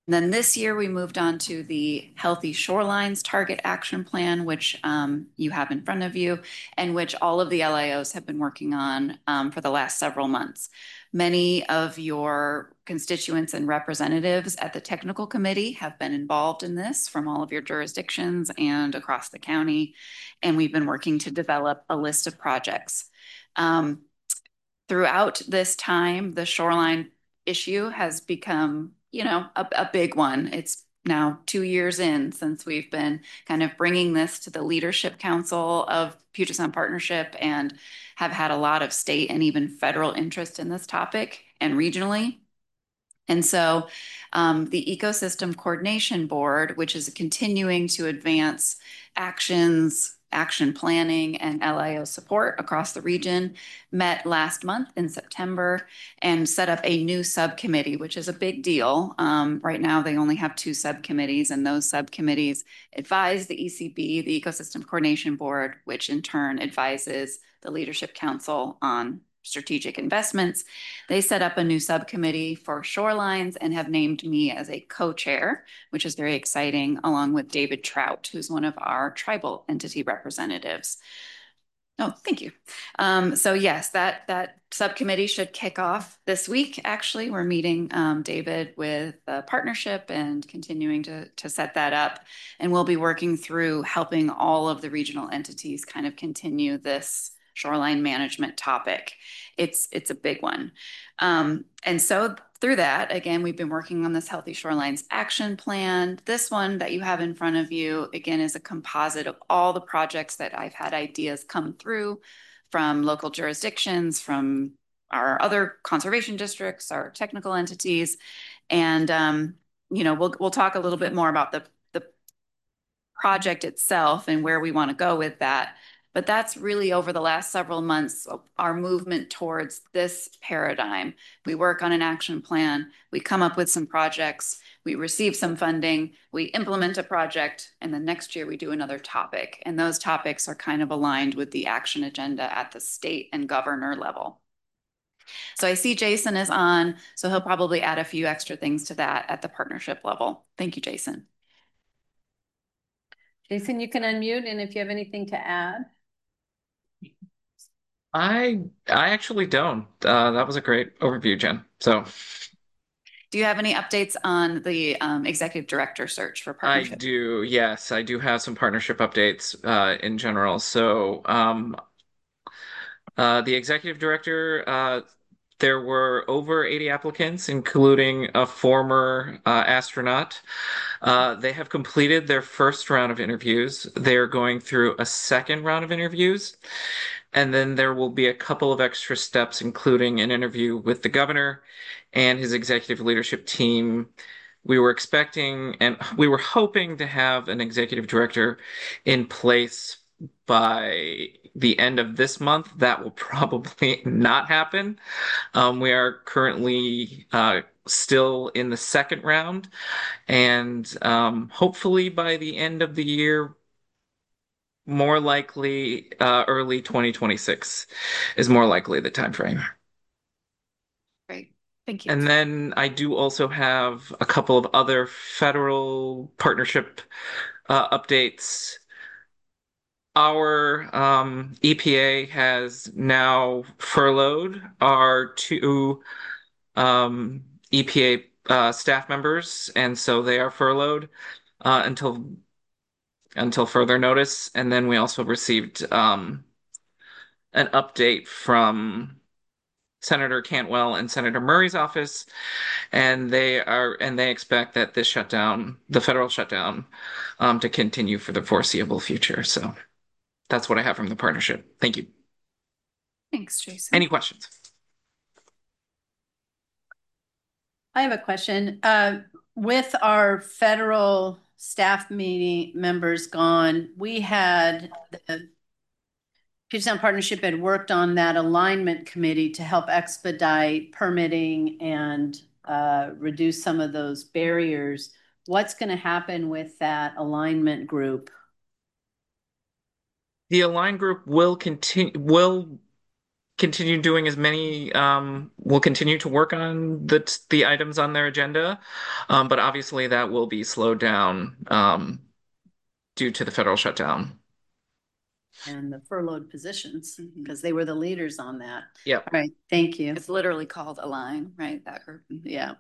Then this year we moved on to the Healthy Shorelines Target Action Plan, which you have in front of you, and which all of the LIOs have been working on for the last several months. Many of your constituents and representatives at the technical committee have been involved in this from all of your jurisdictions and across the county, and we've been working to develop a list of projects. Um, Throughout this time, the shoreline issue has become, a big one. It's now 2 years in since we've been kind of bringing this to the leadership council of Puget Sound Partnership and have had a lot of state and even federal interest in this topic and regionally. And so the Ecosystem Coordination Board, which is continuing to advance actions, action planning, and LIO support across the region, met last month in September and set up a new subcommittee, which is a big deal. Right now, they only have two subcommittees, and those subcommittees advise the ECB, the Ecosystem Coordination Board, which in turn advises the Leadership Council on strategic investments. They set up a new subcommittee for shorelines and have named me as a co-chair, which is very exciting, along with David Trout, who's one of our tribal entity representatives. Oh, thank you. So yes, that subcommittee should kick off this week. Actually, we're meeting David with the partnership and continuing to set that up, and we'll be working through helping all of the regional entities kind of continue this shoreline management topic. It's a big one. And so through that, again, we've been working on this Healthy Shorelines Action Plan. This one that you have in front of you, again, is a composite of all the projects that I've had ideas come through from local jurisdictions, from our other conservation districts, our technical entities. And we'll talk a little bit more about the project itself and where we want to go with that. But that's really over the last several months, our movement towards this paradigm. We work on an action plan, we come up with some projects, we receive some funding, we implement a project, and the next year we do another topic. And those topics are kind of aligned with the action agenda at the state and governor level. So I see Jason is on, so he'll probably add a few extra things to that at the partnership level. Thank you, Jason. Jason, you can unmute, and if you have anything to add. I actually don't. That was a great overview, Jen. So Do you have any updates on the executive director search for I partnership? do, yes, I do have some partnership updates in general. So the executive director, there were over 80 applicants, including a former astronaut. They have completed their first round of interviews. They're going through a second round of interviews. And then there will be a couple of extra steps, including an interview with the governor and his executive leadership team. We were expecting and we were hoping to have an executive director in place by the end of this month. That will probably not happen. We are currently still in the second round, and hopefully by the end of the year, more likely early 2026 is more likely the time frame. Great. Thank you. And then I do also have a couple of other federal partnership updates. Our EPA has now furloughed our two EPA staff members, and so they are furloughed until further notice. And then we also received an update from Senator Cantwell and Senator Murray's office, and they expect that this shutdown, the federal shutdown, to continue for the foreseeable future. So that's what I have from the partnership. Thank you. Thanks, Jason. Any questions? I have a question. With our federal staff meeting members gone, we had the Puget Sound Partnership had worked on that alignment committee to help expedite permitting and reduce some of those barriers. What's going to happen with that alignment group? The Align Group will continue continue doing as many, we'll continue to work on the items on their agenda. But obviously that will be slowed down due to the federal shutdown. And the furloughed positions, because they were the leaders on that. Yep. All right, thank you. It's literally called Align, right? That group. Yeah.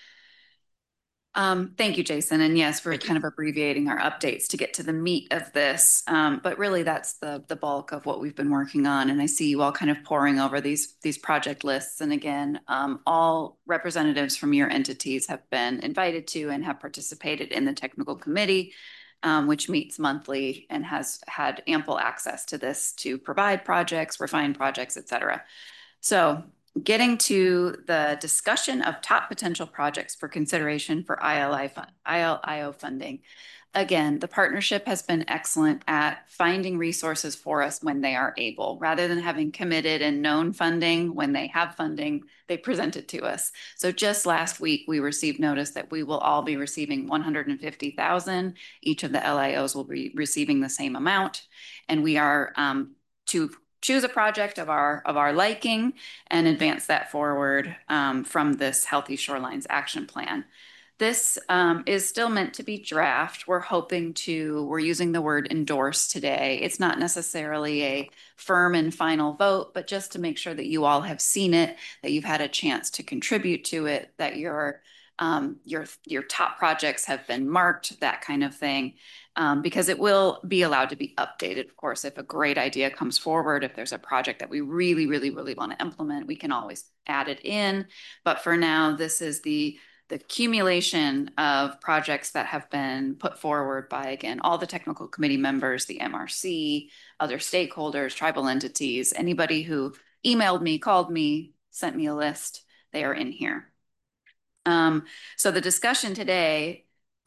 Thank you, Jason. And yes, we're Thank you. kind of abbreviating our updates to get to the meat of this. But really that's the bulk of what we've been working on. And I see you all kind of poring over these project lists. And again, all representatives from your entities have been invited to and have participated in the technical committee, which meets monthly and has had ample access to this to provide projects, refine projects, et cetera. So getting to the discussion of top potential projects for consideration for ILIO funding. Again, the partnership has been excellent at finding resources for us when they are able. Rather than having committed and known funding, when they have funding, they present it to us. So just last week, we received notice that we will all be receiving $150,000. Each of the LIOs will be receiving the same amount. And we are to choose a project of our liking and advance that forward from this Healthy Shorelines Action Plan. This is still meant to be draft. We're using the word endorse today. It's not necessarily a firm and final vote, but just to make sure that you all have seen it, that you've had a chance to contribute to it, that your top projects have been marked, that kind of thing. Because it will be allowed to be updated. Of course, if a great idea comes forward, if there's a project that we really, really, really want to implement, we can always add it in. But for now, this is the accumulation of projects that have been put forward by, again, all the technical committee members, the MRC, other stakeholders, tribal entities, anybody who emailed me, called me, sent me a list, they are in here. So the discussion today,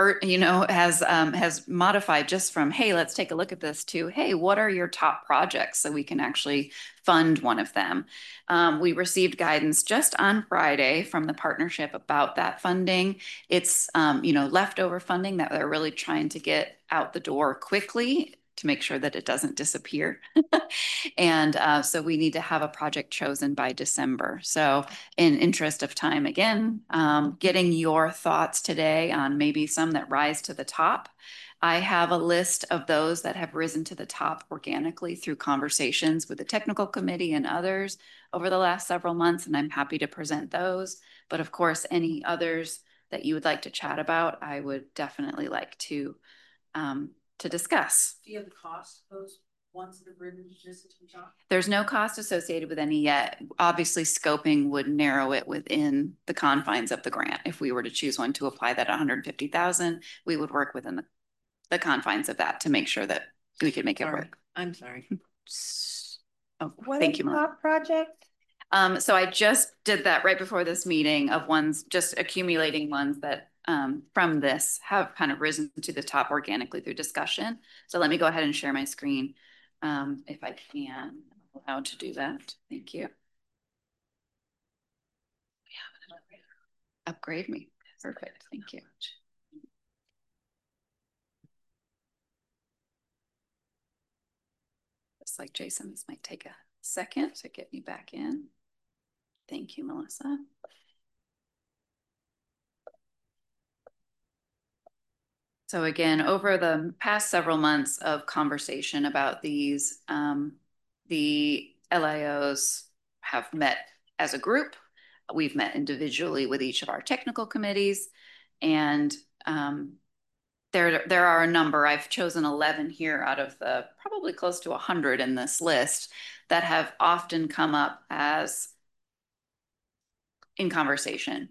has modified just from, hey, let's take a look at this to, hey, what are your top projects so we can actually fund one of them. We received guidance just on Friday from the partnership about that funding. It's, leftover funding that they're really trying to get out the door quickly to make sure that it doesn't disappear. And so we need to have a project chosen by December. So in interest of time, again, getting your thoughts today on maybe some that rise to the top. I have a list of those that have risen to the top organically through conversations with the technical committee and others over the last several months, and I'm happy to present those. But of course, any others that you would like to chat about, I would definitely like to discuss. Do you have the cost of those ones that have risen to the top? There's no cost associated with any yet. Obviously, scoping would narrow it within the confines of the grant. If we were to choose one to apply that 150,000, we would work within the confines of that to make sure that we could make it work. I'm sorry. Oh, What thank is you, the Melissa. top project? So I just did that right before this meeting of ones, just accumulating ones that from this have kind of risen to the top organically through discussion. So let me go ahead and share my screen if I can. I'm allowed to do that. Thank you. Upgrade me. Perfect. Thank you. Just like Jason, this might take a second to get me back in. Thank you, Melissa. So again, over the past several months of conversation about these, the LIOs have met as a group. We've met individually with each of our technical committees, and there are a number. I've chosen 11 here out of the probably close to 100 in this list that have often come up as in conversation.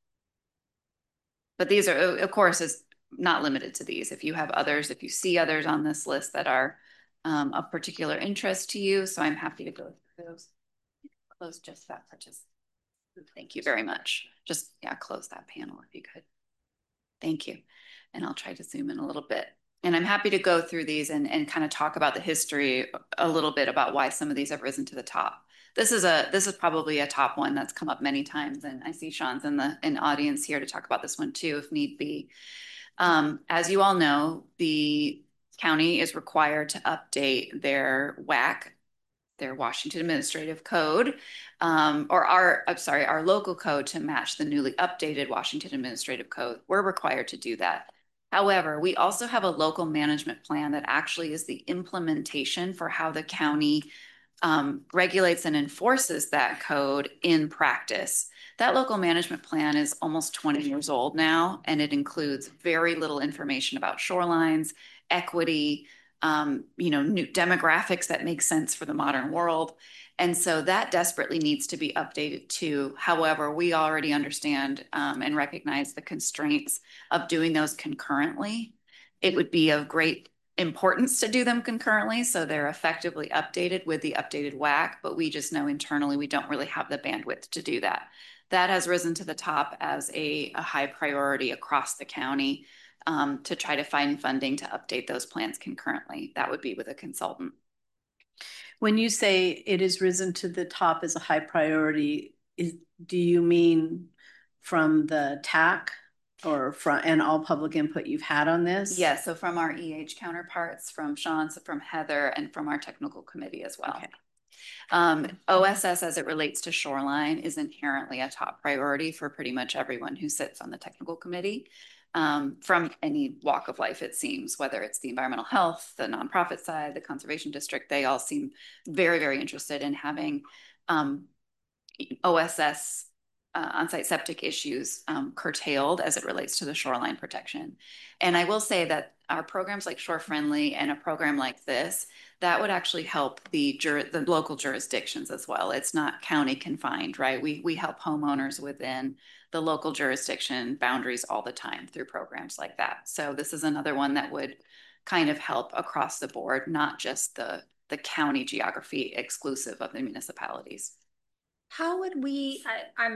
But these are, of course, is not limited to these. If you have others, if you see others on this list that are of particular interest to you, so I'm happy to go through those. Close just that participant. Thank you very much. Just, yeah, close that panel if you could. Thank you. And I'll try to zoom in a little bit. And I'm happy to go through these and kind of talk about the history a little bit about why some of these have risen to the top. This is probably a top one that's come up many times, and I see Sean's in the audience here to talk about this one too, if need be. As you all know, the county is required to update their WAC, their Washington Administrative Code, or our local code to match the newly updated Washington Administrative Code. We're required to do that. However, we also have a local management plan that actually is the implementation for how the county regulates and enforces that code in practice. That local management plan is almost 20 years old now, and it includes very little information about shorelines, equity, new demographics that make sense for the modern world. And so that desperately needs to be updated too. However, we already understand and recognize the constraints of doing those concurrently. It would be of great importance to do them concurrently, so they're effectively updated with the updated WAC, but we just know internally we don't really have the bandwidth to do that. That has risen to the top as a high priority across the county to try to find funding to update those plans concurrently. That would be with a consultant. When you say it has risen to the top as a high priority, do you mean from the TAC or and all public input you've had on this? Yeah, so from our counterparts, from Sean, from Heather, and from our technical committee as well. Okay. OSS as it relates to shoreline is inherently a top priority for pretty much everyone who sits on the technical committee. From any walk of life, it seems, whether it's the environmental health, the nonprofit side, the conservation district, they all seem very, very interested in having OSS on-site septic issues curtailed as it relates to the shoreline protection. And I will say that our programs like Shore Friendly and a program like this, that would actually help the local jurisdictions as well. It's not county confined, right? We help homeowners within the local jurisdiction boundaries all the time through programs like that. So this is another one that would kind of help across the board, not just the county geography exclusive of the municipalities. How would we,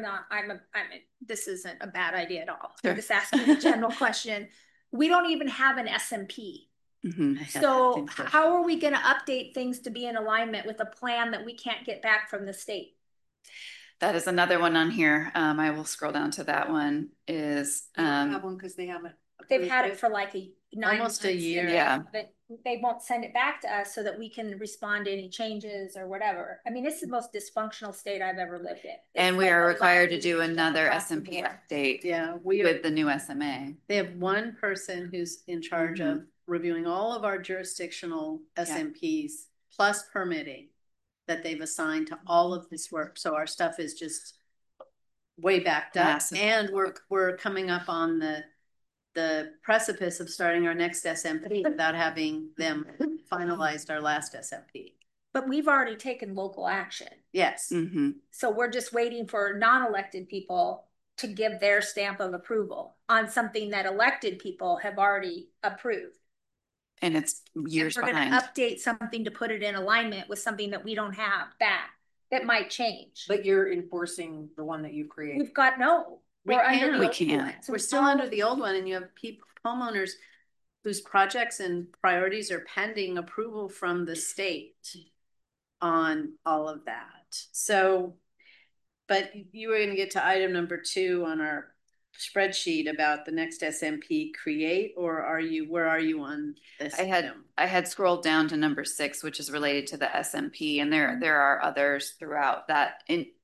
this isn't a bad idea at all. Sure. I'm just asking a general question. We don't even have an SMP. Mm-hmm. So how are we going to update things to be in alignment with a plan that we can't get back from the state? That is another one on here. I will scroll down to that one. Is have one because they haven't. They've had it for like almost a year. Yeah. But they won't send it back to us so that we can respond to any changes or whatever. I mean, it's the most dysfunctional state I've ever lived in. And we are required to do another SMP update. Yeah, with the new SMA. They have one person who's in charge of reviewing all of our jurisdictional SMPs plus permitting that they've assigned to all of this work. So our stuff is just way backed up. Massive. And we're coming up on the precipice of starting our next SMP without having them finalized our last SMP. But we've already taken local action. Yes. Mm-hmm. So we're just waiting for non-elected people to give their stamp of approval on something that elected people have already approved. And it's years and we're behind. We're going to update something to put it in alignment with something that we don't have back. That might change. But you're enforcing the one that you created. We've got no. We can't. We're still under the old one, and you have homeowners whose projects and priorities are pending approval from the state on all of that. So, but you were going to get to item number 2 on our spreadsheet about the next SMP create, or where are you on this? I had scrolled down to number 6, which is related to the SMP, and there are others throughout that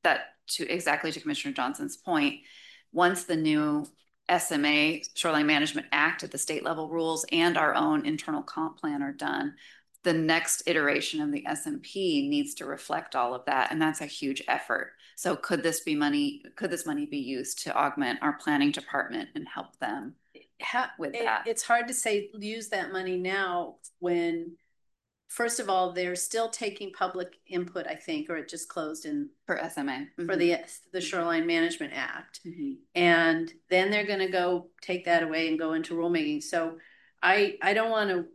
to Commissioner Johnson's point. Once the new SMA Shoreline Management Act at the state level rules and our own internal comp plan are done, the next iteration of the SMP needs to reflect all of that, and that's a huge effort. So could this money be used to augment our planning department and help them with that? It's hard to say use that money now when, first of all, they're still taking public input, I think, or it just closed for SMA for the Shoreline Management Act, and then they're going to go take that away and go into rulemaking. So I don't want to.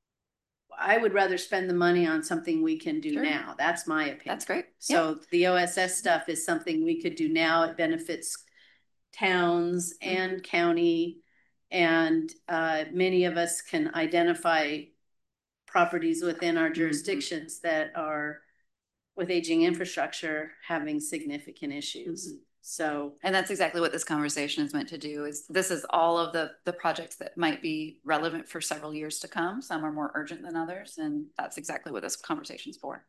I would rather spend the money on something we can do now. That's my opinion. That's great. So the OSS stuff is something we could do now. It benefits towns and county, and many of us can identify properties within our jurisdictions that are with aging infrastructure having significant issues. So, and that's exactly what this conversation is meant to do. This is all of the projects that might be relevant for several years to come. Some are more urgent than others, and that's exactly what this conversation is for.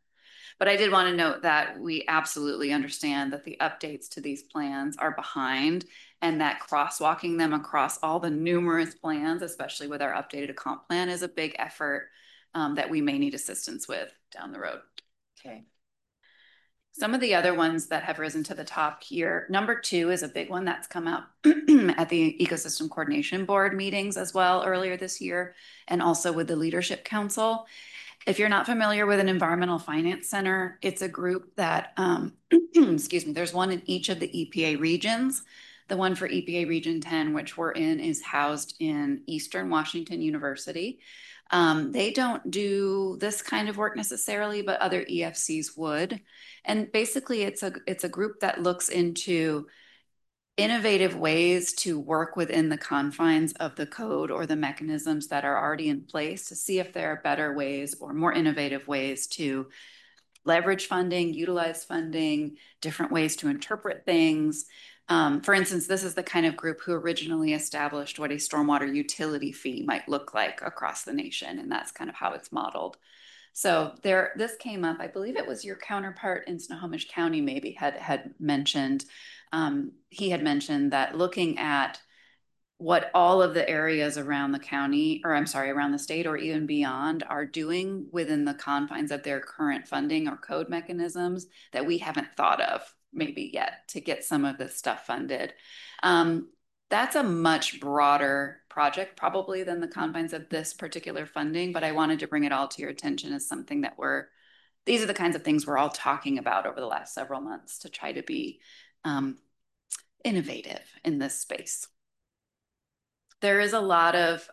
But I did want to note that we absolutely understand that the updates to these plans are behind, and that crosswalking them across all the numerous plans, especially with our updated comp plan, is a big effort that we may need assistance with down the road. Okay. Some of the other ones that have risen to the top here, number 2 is a big one that's come out at the Ecosystem Coordination Board meetings as well earlier this year, and also with the Leadership Council. If you're not familiar with an Environmental Finance Center, it's a group that, excuse me, there's one in each of the EPA regions. The one for EPA Region 10, which we're in, is housed in Eastern Washington University. They don't do this kind of work necessarily, but other EFCs would. And basically, it's a group that looks into innovative ways to work within the confines of the code or the mechanisms that are already in place to see if there are better ways or more innovative ways to leverage funding, utilize funding, different ways to interpret things. For instance, this is the kind of group who originally established what a stormwater utility fee might look like across the nation, and that's kind of how it's modeled. So this came up, I believe it was your counterpart in Snohomish County maybe had mentioned, he had mentioned that looking at what all of the areas around the county, or I'm sorry, around the state or even beyond are doing within the confines of their current funding or code mechanisms that we haven't thought of maybe yet to get some of this stuff funded. That's a much broader project probably than the confines of this particular funding, but I wanted to bring it all to your attention as something that these are the kinds of things we're all talking about over the last several months to try to be innovative in this space. There is a lot of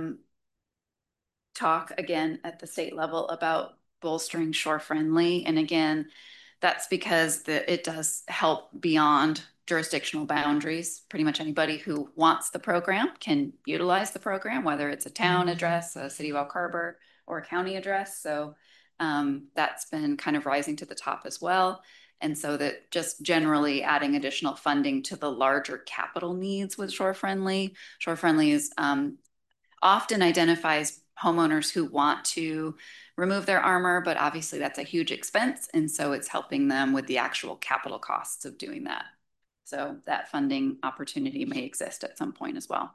talk again at the state level about bolstering shore friendly. And again, that's because it does help beyond jurisdictional boundaries. Pretty much anybody who wants the program can utilize the program, whether it's a town address, a city of Elk Harbor, or a county address. So that's been kind of rising to the top as well. And so that just generally adding additional funding to the larger capital needs with Shore Friendly. Shore Friendly is often identifies homeowners who want to remove their armor, but obviously that's a huge expense. And so it's helping them with the actual capital costs of doing that. So that funding opportunity may exist at some point as well.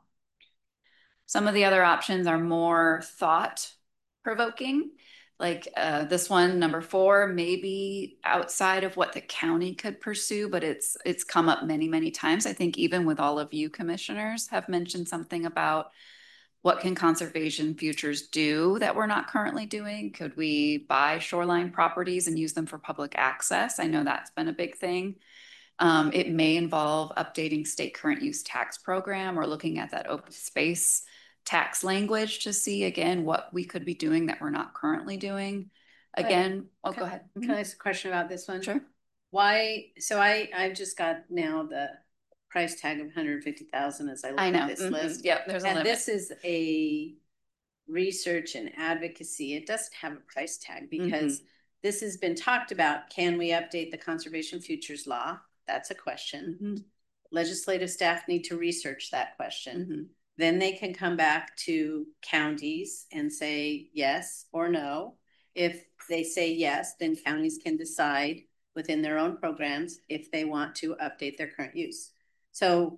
Some of the other options are more thought-provoking. Like this one, number 4, maybe outside of what the county could pursue, but it's come up many, many times. I think even with all of you commissioners have mentioned something about what can conservation futures do that we're not currently doing? Could we buy shoreline properties and use them for public access? I know that's been a big thing. It may involve updating state current use tax program or looking at that open space tax language to see again what we could be doing that we're not currently doing. Again, go ahead. Can I ask a question about this one? Sure. Why? So I've just got now the price tag of 150,000 as I look at this list. Yep, there's a limit. This is a research and advocacy. It doesn't have a price tag because this has been talked about. Can we update the conservation futures law? That's a question. Legislative staff need to research that question. Then they can come back to counties and say yes or no. If they say yes, then counties can decide within their own programs if they want to update their current use. So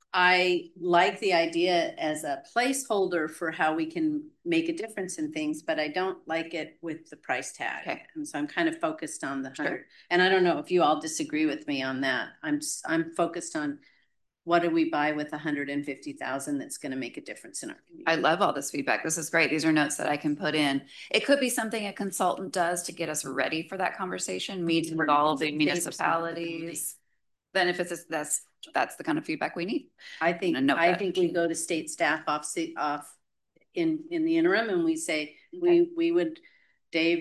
I like the idea as a placeholder for how we can make a difference in things, but I don't like it with the price tag. Okay. And so I'm kind of focused on the 100. Sure. And I don't know if you all disagree with me on that. I'm focused on what do we buy with 150,000 that's going to make a difference in our community. I love all this feedback. This is great. These are notes that I can put in. It could be something a consultant does to get us ready for that conversation, meeting with all of the municipalities. Then if it's that's the kind of feedback we need. I think we go to state staff off in the interim and we say we would Dave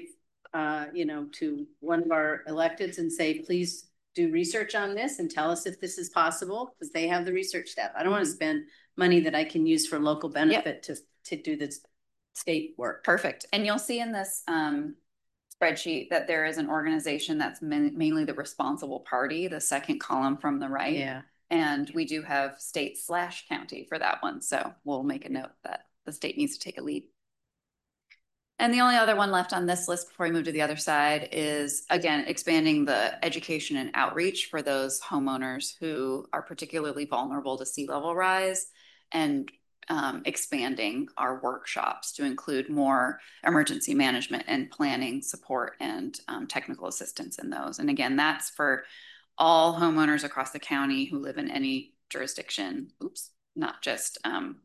to one of our electeds and say please do research on this and tell us if this is possible because they have the research staff. I don't want to spend money that I can use for local benefit to do this state work. Perfect. And you'll see in this spreadsheet that there is an organization that's mainly the responsible party, the second column from the right. Yeah. And we do have state/county for that one. So we'll make a note that the state needs to take a lead. And the only other one left on this list before we move to the other side is, again, expanding the education and outreach for those homeowners who are particularly vulnerable to sea level rise, and expanding our workshops to include more emergency management and planning support and technical assistance in those. And again, that's for all homeowners across the county who live in any jurisdiction. Oops, not just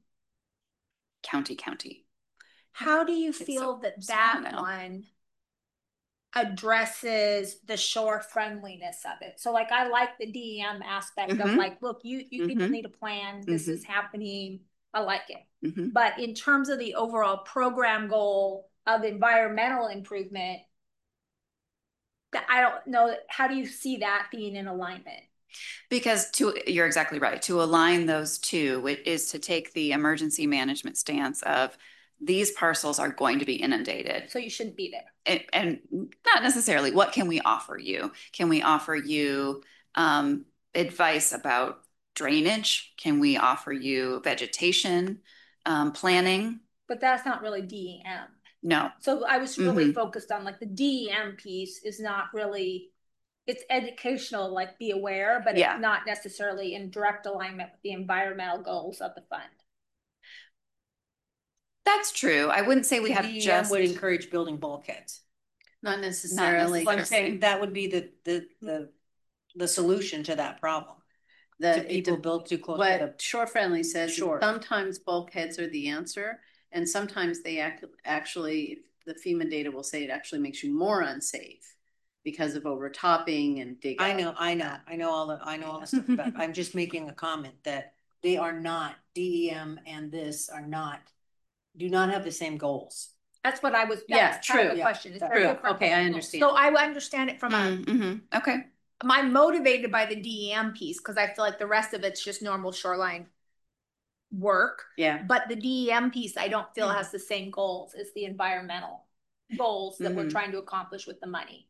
county. How do you It's feel so that small that now. one addresses the shore friendliness of it? So like, I like the DEM aspect of Mhm. like, look, you people Mhm. need a plan. This is happening. I like it. Mhm. But in terms of the overall program goal of environmental improvement, I don't know, how do you see that being in alignment? Because you're exactly right. To align those two, it is to take the emergency management stance of these parcels are going to be inundated. So you shouldn't be there. And not necessarily. What can we offer you? Can we offer you advice about drainage? Can we offer you vegetation planning? But that's not really DEM. No. So I was really focused on like the DEM piece is not really, it's educational, like be aware, but Yeah. it's not necessarily in direct alignment with the environmental goals of the fund. That's true. I wouldn't say we have DEM just would encourage building bulkheads. Not necessarily. So I'm saying that would be the solution to that problem. The To people built too close to What Shore Friendly says, Shore. sometimes bulkheads are the answer, and sometimes they actually, the FEMA data will say it actually makes you more unsafe because of overtopping and dig. I know all the stuff about, I'm just making a comment that they are not, DEM and this are not, do not have the same goals. That's what I was, Yeah, that's part of true. the question. It's Yeah, very true. different. Okay, I understand. So I understand it from a, Okay. I'm motivated by the DEM piece because I feel like the rest of it's just normal shoreline work. Yeah. But the DEM piece, I don't feel has the same goals as the environmental goals that we're trying to accomplish with the money.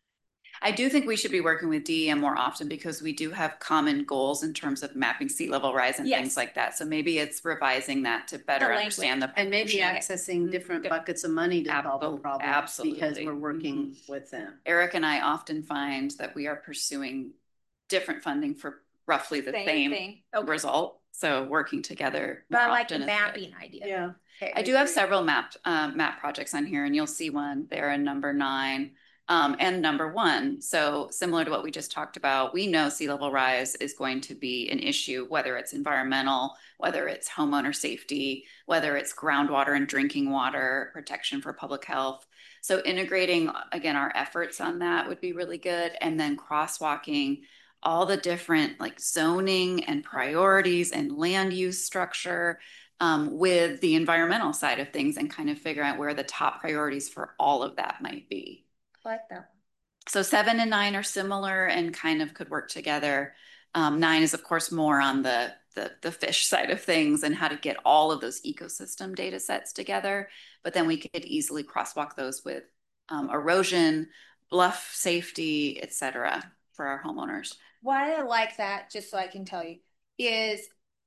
I do think we should be working with DEM more often because we do have common goals in terms of mapping sea level rise and Yes. things like that. So maybe it's revising that to better The understand the And maybe proportionate. accessing different buckets of money to solve the problem. Because Absolutely. we're working with them. Eric and I often find that we are pursuing different funding for roughly the same thing. result. So working together. But I more like often the is good. mapping idea. Yeah. Okay. I do have several map projects on here, and you'll see one there in number 9 and number 1. So similar to what we just talked about, we know sea level rise is going to be an issue, whether it's environmental, whether it's homeowner safety, whether it's groundwater and drinking water protection for public health. So integrating, again, our efforts on that would be really good. And then crosswalking all the different like zoning and priorities and land use structure with the environmental side of things, and kind of figure out where the top priorities for all of that might be. I like that. So 7 and 9 are similar and kind of could work together. 9 is of course more on the fish side of things and how to get all of those ecosystem data sets together. But then we could easily crosswalk those with erosion, bluff safety, etc. for our homeowners. Why I like that, just so I can tell you, is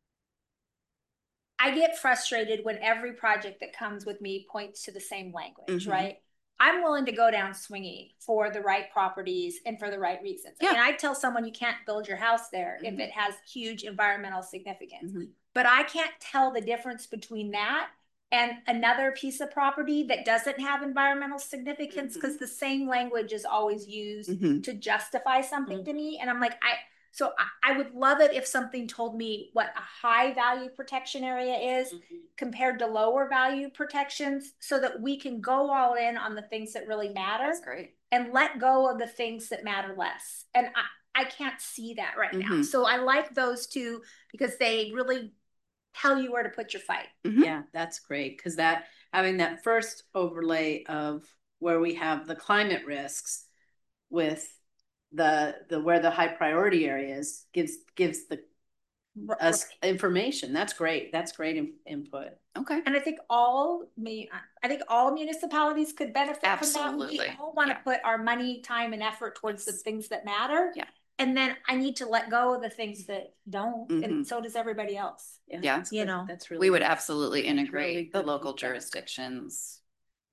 I get frustrated when every project that comes with me points to the same language, right? I'm willing to go down swingy for the right properties and for the right reasons. Yeah. And I tell someone you can't build your house there if it has huge environmental significance. But I can't tell the difference between that and another piece of property that doesn't have environmental significance, because the same language is always used to justify something to me. And I'm like, I would love it if something told me what a high value protection area is compared to lower value protections, so that we can go all in on the things that really matter. That's great. And let go of the things that matter less. And I can't see that right now. So I like those two because they really tell you where to put your fight. Yeah, that's great. Because that, having that first overlay of where we have the climate risks with the where the high priority areas gives us information. That's great. That's great input. Okay. And I think all municipalities could benefit from that. We all want to put our money, time, and effort towards the things that matter. Yeah. And then I need to let go of the things that don't, and so does everybody else. Yeah. That's really we would absolutely really integrate the good local feedback. jurisdictions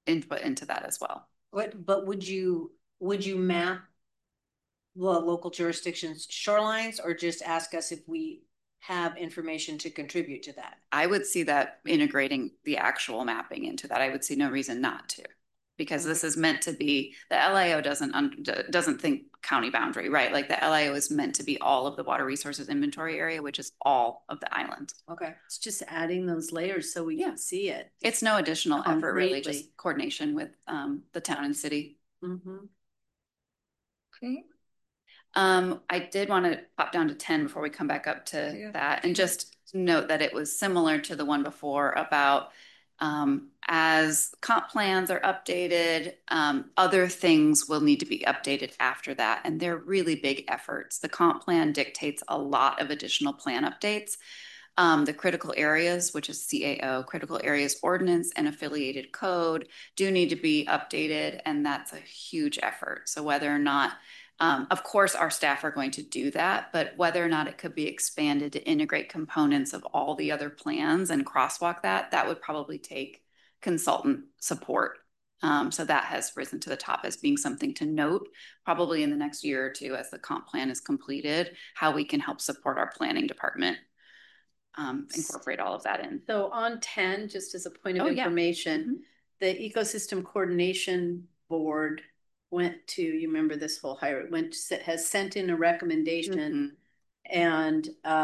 input into that as well. But would you map the local jurisdictions shorelines, or just ask us if we have information to contribute to that? I would see that integrating the actual mapping into that. I would see no reason not to, because this is meant to be, the LIO doesn't think county boundary, right? Like the LIO is meant to be all of the water resources inventory area, which is all of the island. Okay. It's just adding those layers so we can see it. It's no additional effort, really, Concretely. just coordination with the town and city. Mm-hmm. Okay. I did want to pop down to 10 before we come back up to that, and just note that it was similar to the one before about as comp plans are updated, other things will need to be updated after that, and they're really big efforts. The comp plan dictates a lot of additional plan updates. The critical areas, which is CAO, critical areas ordinance and affiliated code, do need to be updated, and that's a huge effort. So whether or not of course, our staff are going to do that, but whether or not it could be expanded to integrate components of all the other plans and crosswalk that would probably take consultant support. So that has risen to the top as being something to note, probably in the next year or two as the comp plan is completed, how we can help support our planning department, incorporate all of that in. So on 10, just as a point of Oh, yeah. information, the Ecosystem Coordination Board went to, you remember this whole hire, has sent in a recommendation, and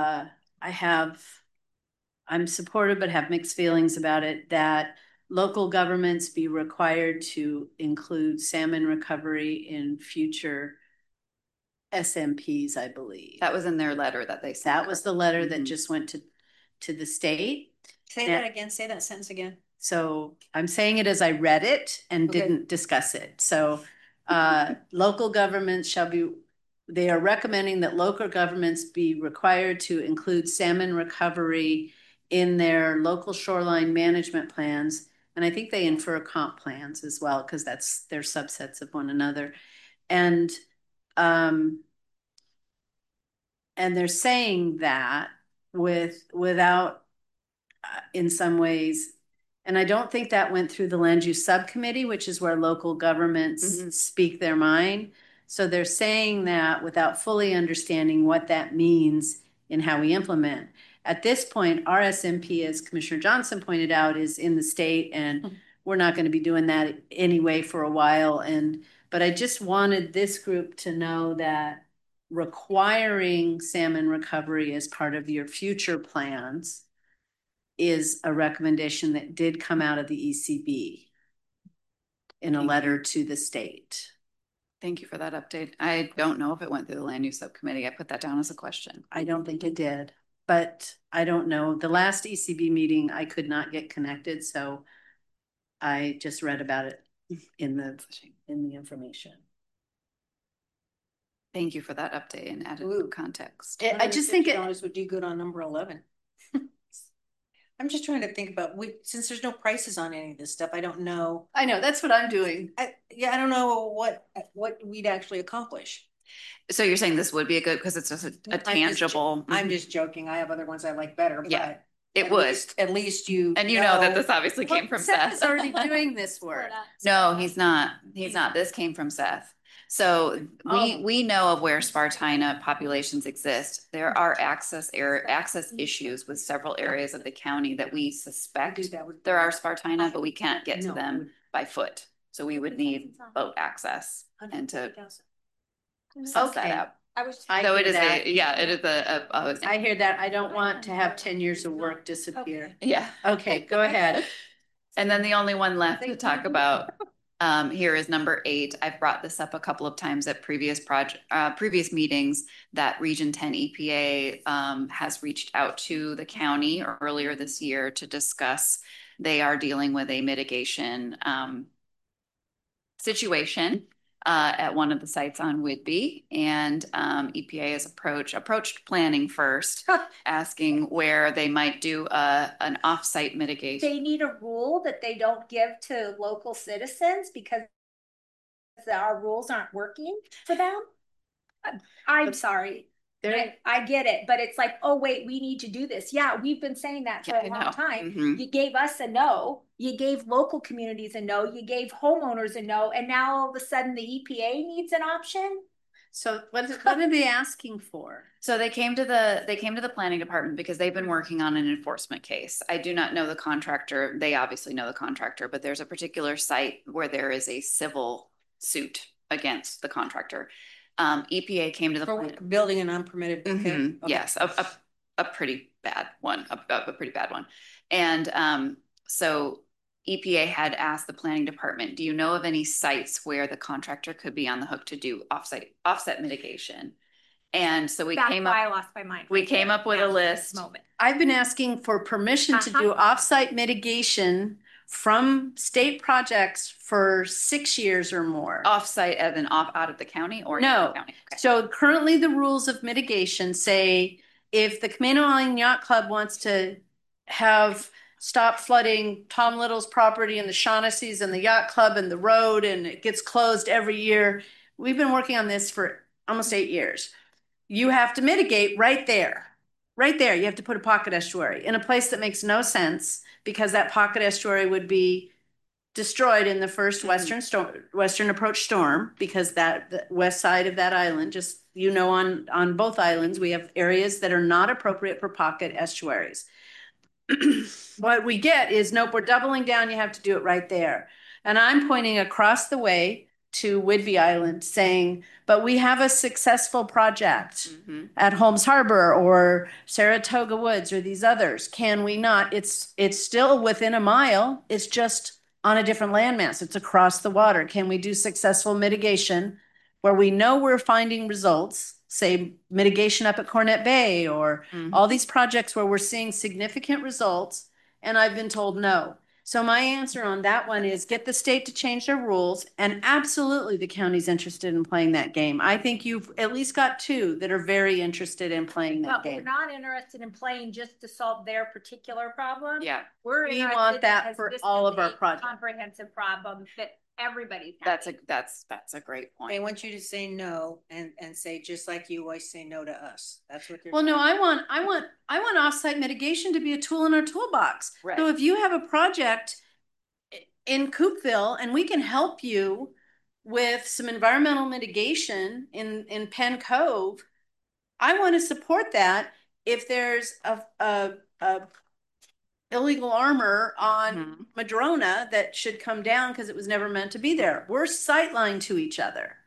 I'm supportive but have mixed feelings about it, that local governments be required to include salmon recovery in future SMPs, I believe. That was in their letter that they sent. That was the letter that just went to the state. Say that again. Say that sentence again. So I'm saying it as I read it and didn't discuss it. So local governments they are recommending that local governments be required to include salmon recovery in their local shoreline management plans. And I think they infer comp plans as well, because they're subsets of one another. And they're saying that without in some ways, and I don't think that went through the land use subcommittee, which is where local governments speak their mind. So they're saying that without fully understanding what that means in how we implement. At this point, our SMP, as Commissioner Johnson pointed out, is in the state, and we're not going to be doing that anyway for a while. But I just wanted this group to know that requiring salmon recovery as part of your future plans is a recommendation that did come out of the ECB in a letter to the state. Thank you for that update. I don't know if it went through the land use subcommittee. I put that down as a question. I don't think it did, but I don't know. The last ECB meeting, I could not get connected, so I just read about it in the information. Thank you for that update and added context. I just think it would do good on number 11. I'm just trying to think about, since there's no prices on any of this stuff, I don't know. I know, that's what I'm doing. I don't know what we'd actually accomplish. So you're saying this would be a good, because it's just a tangible. I'm just joking. I have other ones I like better. Yeah, but it would. At least you and you know that this obviously came from Seth. Seth is already doing this work. No, he's not. He's not. This came from Seth. So we know of where Spartina populations exist. There are access issues with several areas of the county that we suspect there are Spartina, but we can't get to them by foot. So we would need boat access and to suss that out. So it is I hear that. I don't want to have 10 years of work disappear. Yeah. Okay, go ahead. And then the only one left to talk about here is number 8. I've brought this up a couple of times at previous meetings, that Region 10 EPA has reached out to the county earlier this year to discuss. They are dealing with a mitigation situation at one of the sites on Whidbey, and EPA has approached planning first, asking where they might do an off-site mitigation. They need a rule that they don't give to local citizens because our rules aren't working for them. I'm sorry. I get it, but it's like, oh wait, we need to do this. Yeah, we've been saying that for Yeah, a I long know. time. Mhm. You gave us a no, you gave local communities a no, you gave homeowners a no, and now all of a sudden the EPA needs an option? So what are they asking for? So they came to the planning department because they've been working on an enforcement case. I do not know the contractor. They obviously know the contractor, but there's a particular site where there is a civil suit against the contractor. EPA came to the For building an unpermitted bouquet? Mhm, Okay. yes, a pretty bad one, a pretty bad one. And so EPA had asked the planning department, do you know of any sites where the contractor could be on the hook to do offset mitigation? And so we That's came why up, I lost my mind. we right came there up with now, a list. Moment. I've been asking for permission to do offsite mitigation from state projects for 6 years or more. Offsite as in off out of the county or in No. the county? Okay. So currently the rules of mitigation say if the Camino Island Yacht Club wants to have stop flooding Tom Little's property and the Shaughnessy's and the yacht club and the road and it gets closed every year. We've been working on this for almost 8 years. You have to mitigate right there. Right there, you have to put a pocket estuary in a place that makes no sense because that pocket estuary would be destroyed in the first western approach storm because the west side of that island, just on both islands, we have areas that are not appropriate for pocket estuaries. What we get is, nope, we're doubling down. You have to do it right there. And I'm pointing across the way to Whidbey Island saying, but we have a successful project at Holmes Harbor or Saratoga Woods or these others. Can we not? It's still within a mile. It's just on a different landmass. It's across the water. Can we do successful mitigation where we know we're finding results? Say mitigation up at Cornet Bay or all these projects where we're seeing significant results. And I've been told no. So my answer on that one is get the state to change their rules. And absolutely the county's interested in playing that game. I think you've at least got two that are very interested in playing that But we're game. not interested in playing just to solve their particular problem. Yeah. We're We interested want that because for this all is of our a projects. comprehensive problem that everybody's That's having. that's a great They point. want you to say no and say, just like you always say no to us. That's what they're. Well, no, I want offsite mitigation to be a tool in our toolbox. Right. So if you have a project in Coopville and we can help you with some environmental mitigation in Penn Cove, I want to support that. If there's a illegal armor on Madrona that should come down because it was never meant to be there, we're sightline to each other.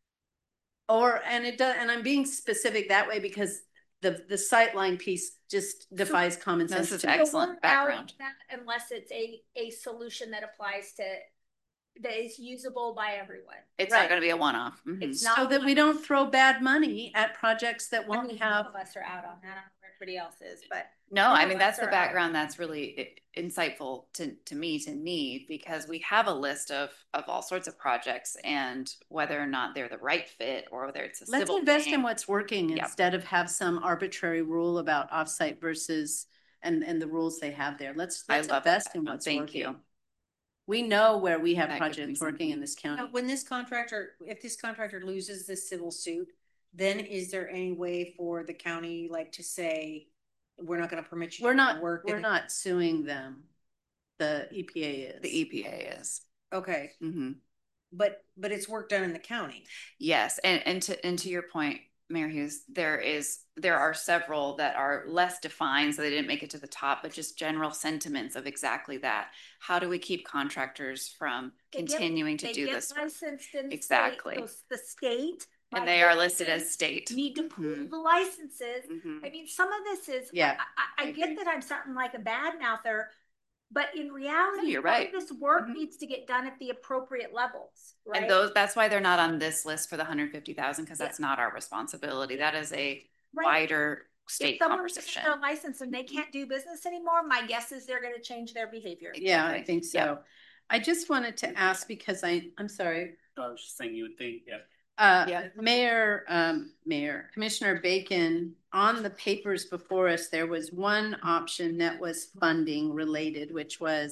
And I'm being specific that way because the sightline piece just defies common sense. This is to me. excellent So we're out background. of that unless it's a solution that applies to, that is usable by everyone. It's Right. not going to be a one-off. It's So not that we don't throw bad money at projects that I won't mean, have. some of us are out on that. I don't know where everybody else is, but No, I Some mean, of that's us the are background that's really insightful to me to need because we have a list of all sorts of projects and whether or not they're the right fit or whether it's a Let's civil invest thing. in what's working Yep. instead of have some arbitrary rule about offsite versus and the rules they have there. Let's I love that invest in background. what's Thank working. you. We know where we have That gives me projects working in something. this county. When if this contractor loses this civil suit, then is there any way for the county like to say, we're not going to permit you We're to not work? we're not suing them. The EPA is. The EPA is. Okay, Mm-hmm. but it's work done in the county. Yes, and to your point, Mayor Hughes, there are several that are less defined, so they didn't make it to the top, but just general sentiments of exactly that. How do we keep contractors from continuing to do this? They get licensed in Exactly. the state. And they are listed as state. Need to pull the licenses. Mhm. I mean, some of this is, Yeah, I get that I'm something like a bad mouther, but in reality, No, you're some of right. this work Mhm. needs to get done at the appropriate levels, right? And that's why they're not on this list for the 150,000 because that's not our responsibility. That is a Right. wider If state someone loses conversation. their license and they can't do business anymore, my guess is they're going to change their behavior. yeah, I Exactly. think so. Yep. I just wanted to ask because I'm sorry. I was just saying you would think, yeah. Yeah. Commissioner Bacon, on the papers before us, there was one option that was funding related, which was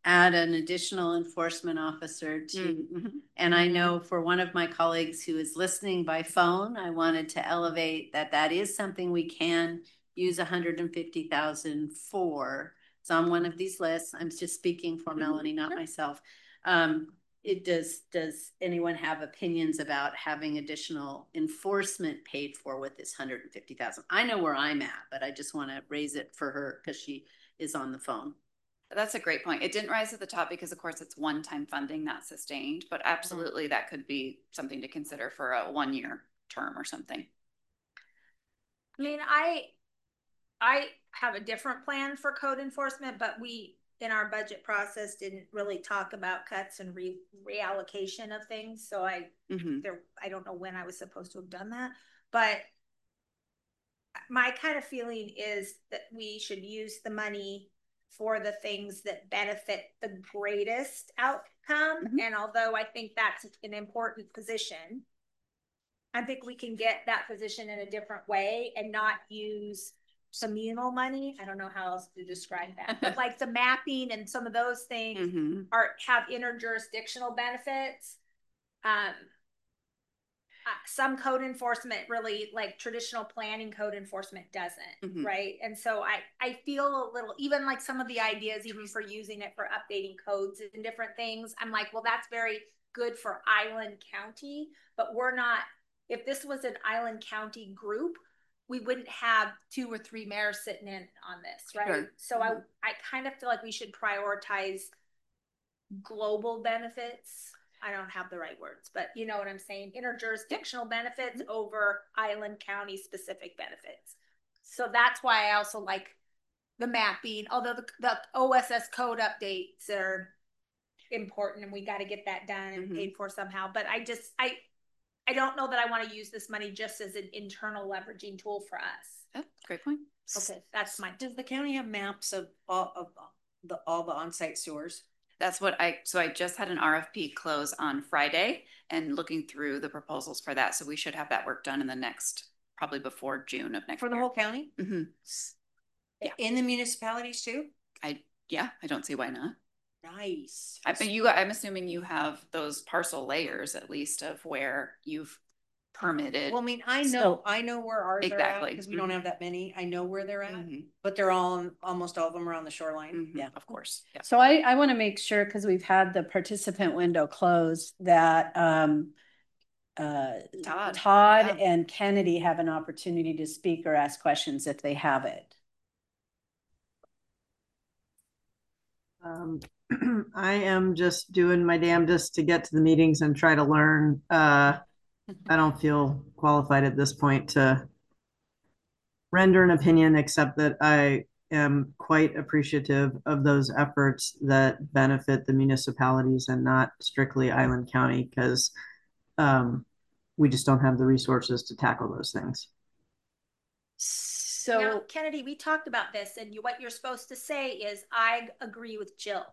add an additional enforcement officer to, and I know for one of my colleagues who is listening by phone, I wanted to elevate that is something we can use 150,000 for. It's on one of these lists. I'm just speaking for Melanie, not myself. Does anyone have opinions about having additional enforcement paid for with this 150,000? I know where I'm at, but I just want to raise it for her because she is on the phone. That's a great point. It didn't rise at the top because, of course, it's one-time funding, not sustained, but absolutely that could be something to consider for a 1-year term or something. I mean, I have a different plan for code enforcement, but we, in our budget process, didn't really talk about cuts and reallocation of things. So I don't know when I was supposed to have done that, but my kind of feeling is that we should use the money for the things that benefit the greatest outcome. And although I think that's an important position, I think we can get that position in a different way and not use communal money. I don't know how else to describe that, but like the mapping and some of those things have interjurisdictional benefits. Some code enforcement really, like traditional planning code enforcement doesn't, right? And so I feel a little, even like some of the ideas, even for using it for updating codes and different things, I'm like, well, that's very good for Island County, but we're not, if this was an Island County group, we wouldn't have 2 or 3 mayors sitting in on this, right? Sure. So I kind of feel like we should prioritize global benefits. I don't have the right words, but you know what I'm saying? Interjurisdictional benefits over Island County specific benefits. So that's why I also like the mapping, although the OSS code updates are important and we got to get that done and paid for somehow. But I don't know that I want to use this money just as an internal leveraging tool for us. Oh, great point. Okay, that's my. Does the county have maps of all the on-site sewers? That's what so I just had an RFP close on Friday and looking through the proposals for that. So we should have that work done in the next, probably before June of next year. For the whole county? Yeah. In the municipalities too? I don't see why not. Nice. I'm assuming you have those parcel layers at least of where you've permitted. Well, I mean, I know where ours are at because we don't have that many. I know where they're at, but they're almost all of them are on the shoreline. Yeah, of course. Yeah. So I want to make sure, because we've had the participant window closed, that Todd and Kennedy have an opportunity to speak or ask questions if they have it. I am just doing my damnedest to get to the meetings and try to learn. I don't feel qualified at this point to render an opinion, except that I am quite appreciative of those efforts that benefit the municipalities and not strictly Island County, because we just don't have the resources to tackle those things. So now, Kennedy, we talked about this, and what you're supposed to say is, I agree with Jill.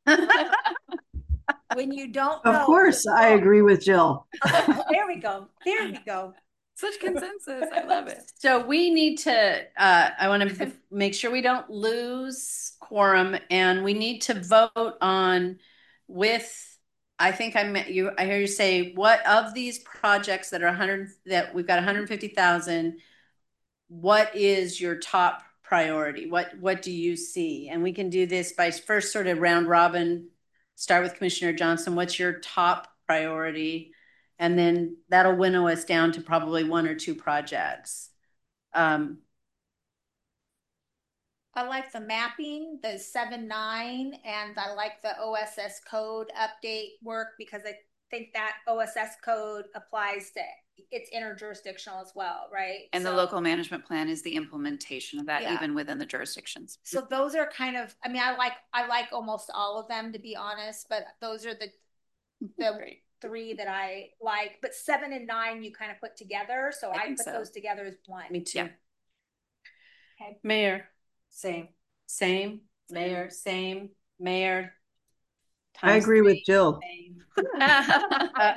When you don't know. Of course, I agree with Jill. There we go. There we go. Such consensus. I love it. So we need to, I want to make sure we don't lose quorum, and we need to vote on I hear you say, what of these projects that are that we've got 150,000, what is your top priority? What do you see? And we can do this by first sort of round robin, start with Commissioner Johnson. What's your top priority? And then that'll winnow us down to probably 1 or 2 projects. I like the mapping, the 7-9, and I like the OSS code update work, because I think that OSS code applies to, it's interjurisdictional as well, right? And the local management plan is the implementation of that, even within the jurisdictions. So those are kind of, I mean, I like almost all of them, to be honest, but those are the 3 that I like. But 7 and 9 you kind of put together, so I put those together as one. Me too. Yeah. Okay. Mayor. Same. Mayor, same. Mayor. I agree with Jill. I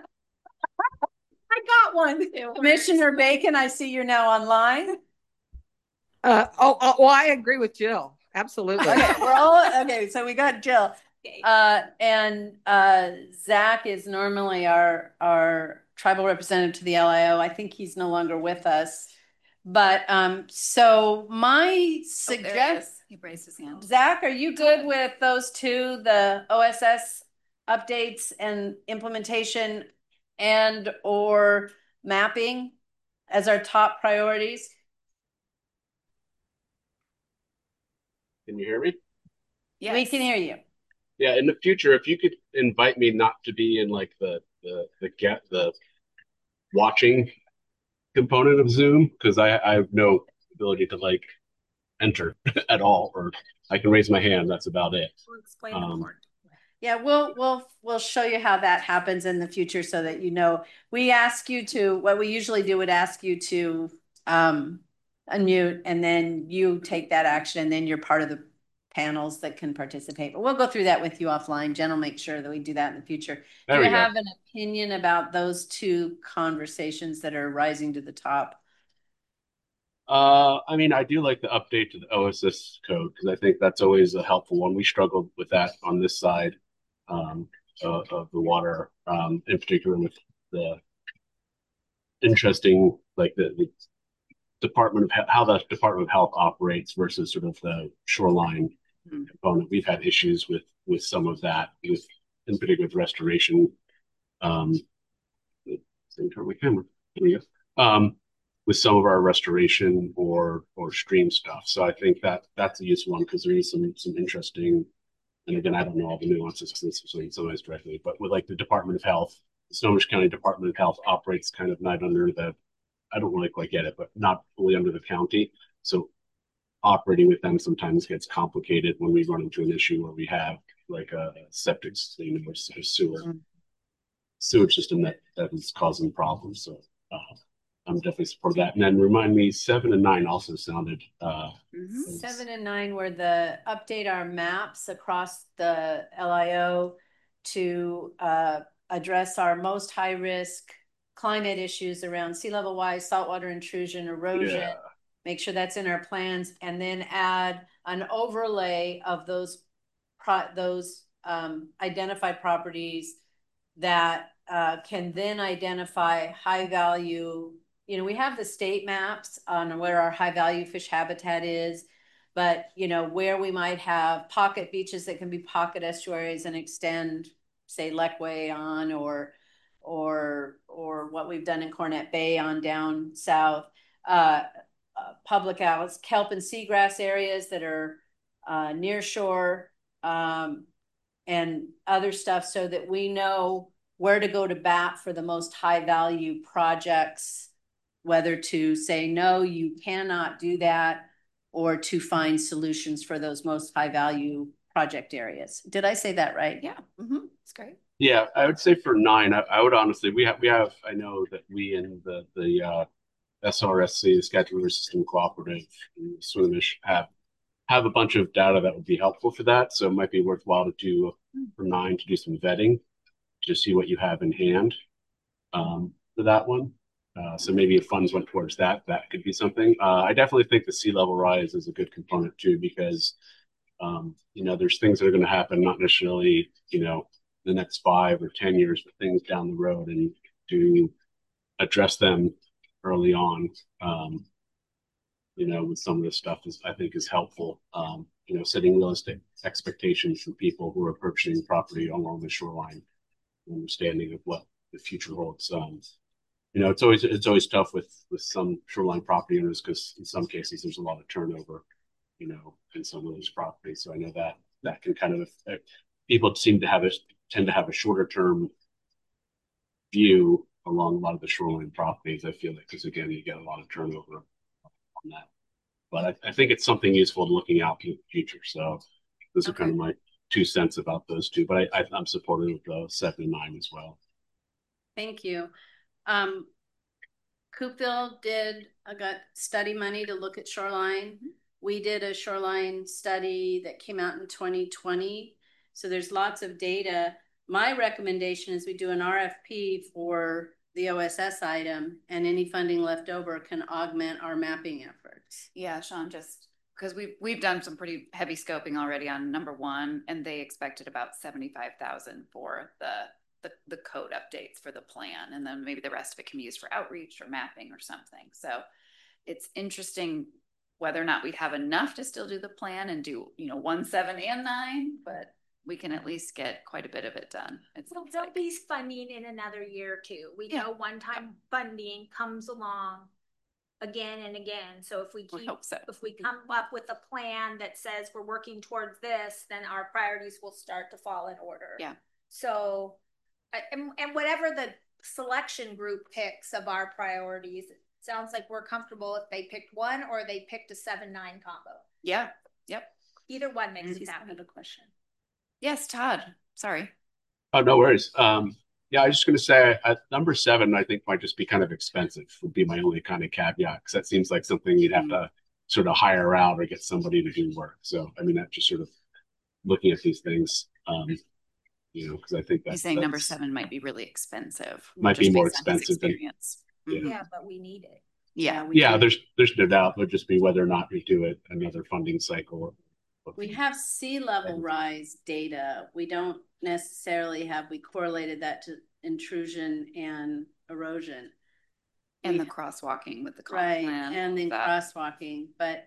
got one. Commissioner Bacon, I see you're now online. Well, I agree with Jill. Absolutely. Okay, we're all, okay, so we got Jill. Okay. And Zach is normally our tribal representative to the LIO. I think he's no longer with us. But so my Oh, there he suggestion, is. He raised his hand. Zach, are you good with those two, the OSS updates and implementation and or mapping as our top priorities? Can you hear me? Yes. We can hear you. Yeah, in the future, if you could invite me not to be in like the watching component of Zoom, because I have no ability to like enter at all, or I can raise my hand. That's about it. We'll explain the board. Yeah, we'll show you how that happens in the future so that you know. We ask you to, what we usually do would ask you to unmute, and then you take that action, and then you're part of the panels that can participate. But we'll go through that with you offline. Jen will make sure that we do that in the future. There Do you we go. have an opinion about those two conversations that are rising to the top? I mean, I do like the update to the OSS code because I think that's always a helpful one. We struggled with that on this side of the water, in particular with the interesting, like the Department of how the Department of Health operates versus sort of the shoreline component. We've had issues with some of that, with in particular with restoration. Turn my camera. There we go. With some of our restoration or stream stuff. So I think that's a useful one because there is some interesting. And again, I don't know all the nuances because this is some ways directly, but with like the Department of Health, the Snohomish County Department of Health operates kind of not under the, I don't really quite get it, but not fully under the county. So operating with them sometimes gets complicated when we run into an issue where we have like a septic system or sewage system that is causing problems. So I'm definitely support that. And then remind me, 7 and 9 also sounded. 7 and 9 were the update our maps across the LIO to address our most high risk climate issues around sea level rise, saltwater intrusion, erosion. Yeah. Make sure that's in our plans, and then add an overlay of those identified properties that can then identify high value. You know, we have the state maps on where our high value fish habitat is, but you know, where we might have pocket beaches that can be pocket estuaries and extend, say, Leckway on, or what we've done in Cornet Bay on down south, public outlets, kelp and seagrass areas that are near shore, and other stuff, so that we know where to go to bat for the most high value projects, whether to say, no, you cannot do that, or to find solutions for those most high value project areas. Did I say that right? Yeah, it's great. Yeah, I would say for 9, I would honestly, we have, I know that we in the SRSC, the Skagit River System Cooperative, and Swinomish have a bunch of data that would be helpful for that. So it might be worthwhile to do for 9 to do some vetting to see what you have in hand for that one. So maybe if funds went towards that, that could be something. I definitely think the sea level rise is a good component too, because you know, there's things that are going to happen, not necessarily, you know, the next 5 or 10 years, but things down the road, and to address them early on, you know, with some of this stuff I think is helpful. You know, setting realistic expectations for people who are purchasing property along the shoreline, understanding of what the future holds. You know, it's always tough with some shoreline property owners because in some cases there's a lot of turnover, you know, in some of those properties. So I know that can kind of affect, people tend to have a shorter term view along a lot of the shoreline properties. I feel like, because again, you get a lot of turnover on that. But I think it's something useful in looking out in the future. So those are kind of my 2 cents about those two. But I'm supportive of the 7 and 9 as well. Thank you. Coopville got study money to look at shoreline. We did a shoreline study that came out in 2020. So there's lots of data. My recommendation is we do an RFP for the OSS item, and any funding left over can augment our mapping efforts. Yeah, Sean just because we've done some pretty heavy scoping already on number one, and they expected about 75,000 for the code updates for the plan, and then maybe the rest of it can be used for outreach or mapping or something. So it's interesting whether or not we'd have enough to still do the plan and do 1, 7, and 9, but we can at least get quite a bit of it done. There'll be funding in another year or two. We know one-time funding comes along again and again. So if we come up with a plan that says we're working towards this, then our priorities will start to fall in order. Yeah. So, and whatever the selection group picks of our priorities, it sounds like we're comfortable if they picked one or they picked a 7-9 combo. Yeah. Yep. Either one makes us happy. Another question. Yes, Todd. Sorry. Oh, no worries. Yeah, I was just going to say number 7, I think might just be kind of expensive would be my only kind of caveat, because that seems like something you'd have to sort of hire out or get somebody to do work. So, I mean, that just sort of looking at these things, because I think He's saying number 7 might be really expensive. Might be more expensive than experience. Yeah, but we need it. Yeah. There's no doubt. It'll just be whether or not we do it another funding cycle. We have sea level rise data. We don't necessarily we correlated that to intrusion and erosion. And the crosswalking with the right plan. And then crosswalking. But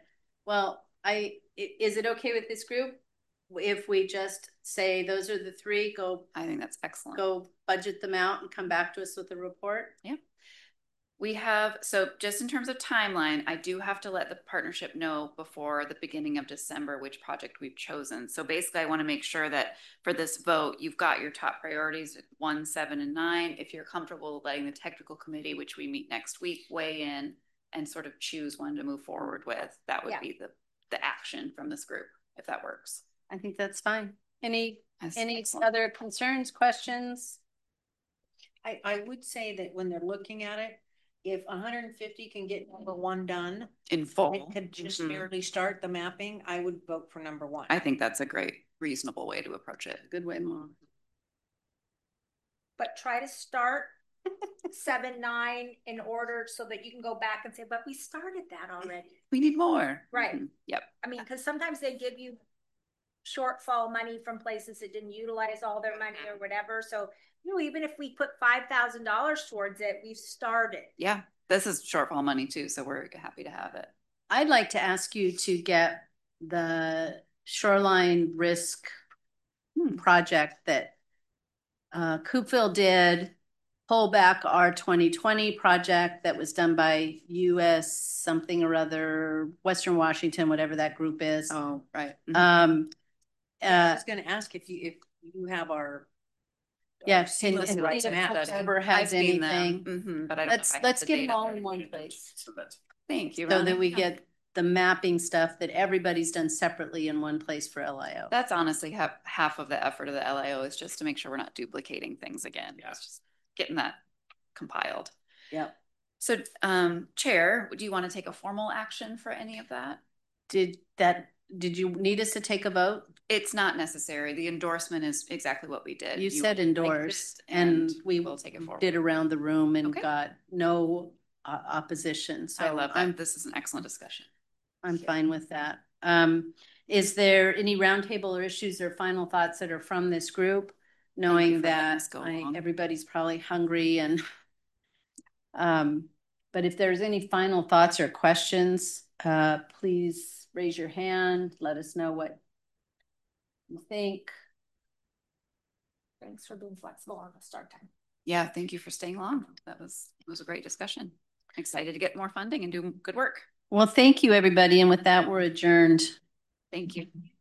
is it okay with this group if we just say those are the 3? I think that's excellent. Go budget them out and come back to us with a report. Yeah. We have, so just in terms of timeline, I do have to let the partnership know before the beginning of December which project we've chosen. So basically I want to make sure that for this vote, you've got your top priorities 1, 7, and 9. If you're comfortable letting the technical committee, which we meet next week, weigh in and sort of choose one to move forward with, that would be the action from this group, if that works. I think that's fine. Any other concerns, questions? I would say that when they're looking at it, if 150 can get number 1 done in full, it could just barely start the mapping, I would vote for number 1. I think that's a great, reasonable way to approach it. Good way, Mom. But try to start 7, 9 in order so that you can go back and say, but we started that already. We need more. Right. Yep. I mean, because sometimes they give you shortfall money from places that didn't utilize all their money or whatever. So, even if we put $5,000 towards it, we've started. Yeah, this is shortfall money too, so we're happy to have it. I'd like to ask you to get the shoreline risk project that Coopville did, pull back our 2020 project that was done by US something or other, Western Washington, whatever that group is. Oh, right. I was going to ask if you have our yes, and right ever has anything. But I don't let's get them all in one place. So that's thank you. So that we get the mapping stuff that everybody's done separately in one place for LIO. That's honestly half of the effort of the LIO is just to make sure we're not duplicating things again. Yeah. It's just getting that compiled. Yep. So, Chair, do you want to take a formal action for any of that? Did you need us to take a vote? It's not necessary. The endorsement is exactly what we did. You said endorse, and we will take it forward. Did around the room and got no opposition. So I love that. This is an excellent discussion. I'm fine with that. Is there any roundtable or issues or final thoughts that are from this group? Knowing that everybody's probably hungry and, but if there's any final thoughts or questions, please raise your hand. Let us know what you think. Thanks for being flexible on the start time. Yeah, thank you for staying long. It was a great discussion. Excited to get more funding and do good work. Well, thank you, everybody. And with that, we're adjourned. Thank you.